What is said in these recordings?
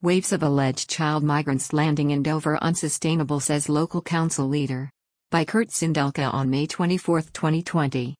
Waves of alleged child migrants landing in Dover unsustainable, says local council leader. By Kurt Sindelka on May 24, 2020.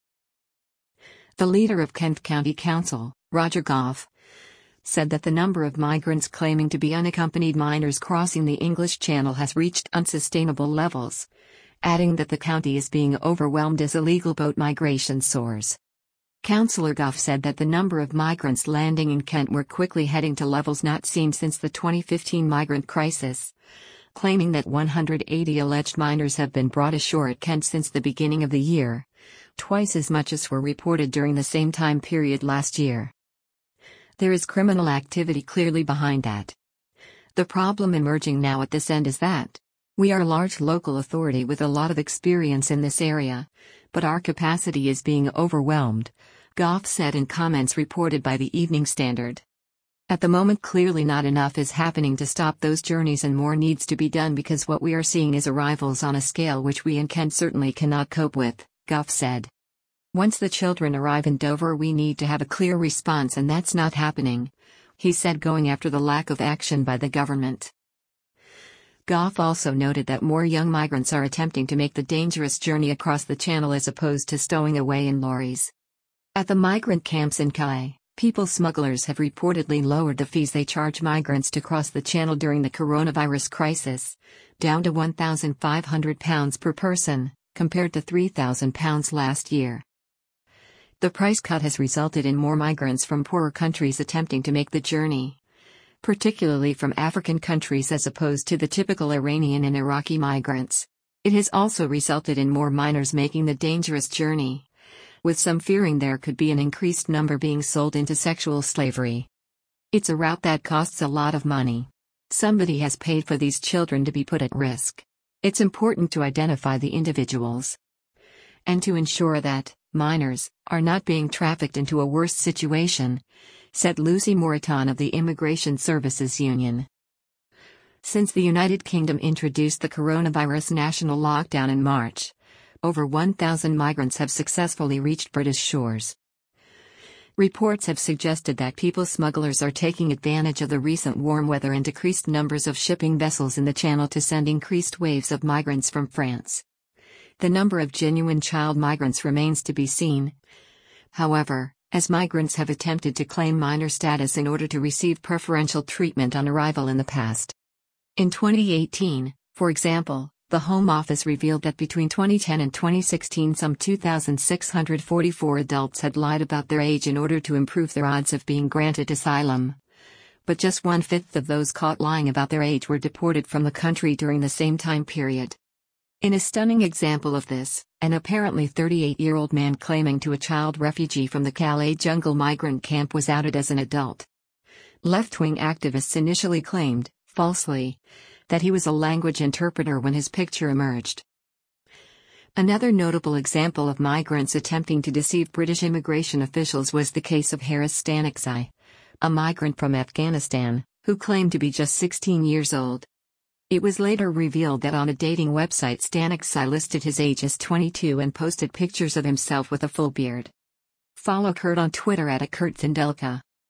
The leader of Kent County Council, Roger Goff, said that the number of migrants claiming to be unaccompanied minors crossing the English Channel has reached unsustainable levels, adding that the county is being overwhelmed as illegal boat migration soars. Councillor Goff said that the number of migrants landing in Kent were quickly heading to levels not seen since the 2015 migrant crisis, claiming that 180 alleged minors have been brought ashore at Kent since the beginning of the year, twice as much as were reported during the same time period last year. There is criminal activity clearly behind that. The problem emerging now at this end is that we are a large local authority with a lot of experience in this area, but our capacity is being overwhelmed, Goff said in comments reported by the Evening Standard. At the moment, clearly not enough is happening to stop those journeys, and more needs to be done because what we are seeing is arrivals on a scale which we in Kent certainly cannot cope with, Goff said. Once the children arrive in Dover, we need to have a clear response, and that's not happening, he said, going after the lack of action by the government. Goff also noted that more young migrants are attempting to make the dangerous journey across the channel as opposed to stowing away in lorries. At the migrant camps in Calais, people smugglers have reportedly lowered the fees they charge migrants to cross the channel during the coronavirus crisis, down to £1,500 per person, compared to £3,000 last year. The price cut has resulted in more migrants from poorer countries attempting to make the journey, particularly from African countries as opposed to the typical Iranian and Iraqi migrants. It has also resulted in more minors making the dangerous journey, with some fearing there could be an increased number being sold into sexual slavery. It's a route that costs a lot of money. Somebody has paid for these children to be put at risk. It's important to identify the individuals and to ensure that minors are not being trafficked into a worse situation, said Lucy Moreton of the Immigration Services Union. Since the United Kingdom introduced the coronavirus national lockdown in March, over 1,000 migrants have successfully reached British shores. Reports have suggested that people smugglers are taking advantage of the recent warm weather and decreased numbers of shipping vessels in the Channel to send increased waves of migrants from France. The number of genuine child migrants remains to be seen, however, as migrants have attempted to claim minor status in order to receive preferential treatment on arrival in the past. In 2018, for example, the Home Office revealed that between 2010 and 2016 some 2,644 adults had lied about their age in order to improve their odds of being granted asylum. But just 1/5 of those caught lying about their age were deported from the country during the same time period. In a stunning example of this, an apparently 38-year-old man claiming to a child refugee from the Calais jungle migrant camp was outed as an adult. Left-wing activists initially claimed, falsely, that he was a language interpreter when his picture emerged. Another notable example of migrants attempting to deceive British immigration officials was the case of Harris Staniksai, a migrant from Afghanistan, who claimed to be just 16 years old. It was later revealed that on a dating website Staniksai listed his age as 22 and posted pictures of himself with a full beard. Follow Kurt on Twitter @KurtSindelka.